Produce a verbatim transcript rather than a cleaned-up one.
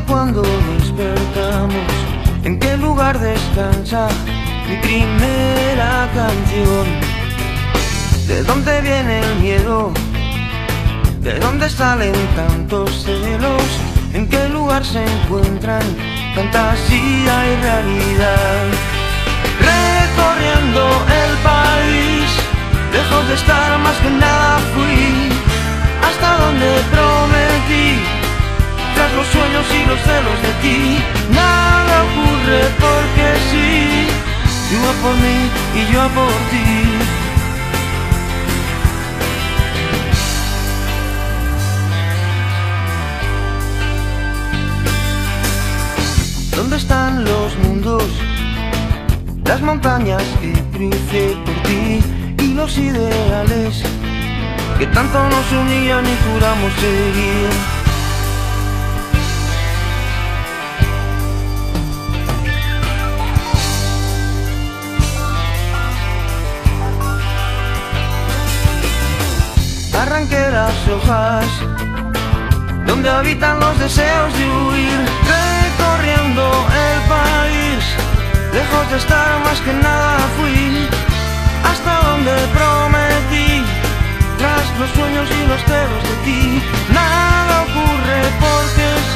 cuando despertamos, ¿en qué lugar descansa mi primera canción? ¿De dónde viene el miedo? ¿De dónde salen tantos celos? ¿En qué lugar se encuentran fantasía y realidad? Recorriendo el país, lejos de estar más que nada fui, hasta donde prometí, tras los sueños y los celos de ti. Nada ocurre porque sí, tú a por mí y yo a por ti. ¿Dónde están los mundos, las montañas que crucé por ti y los ideales que tanto nos unían y juramos seguir? Arranqué las hojas donde habitan los deseos de huir, recorriendo el país, lejos de estar más que nada fui, hasta donde prometí, tras los sueños y los celos de ti. Nada ocurre porque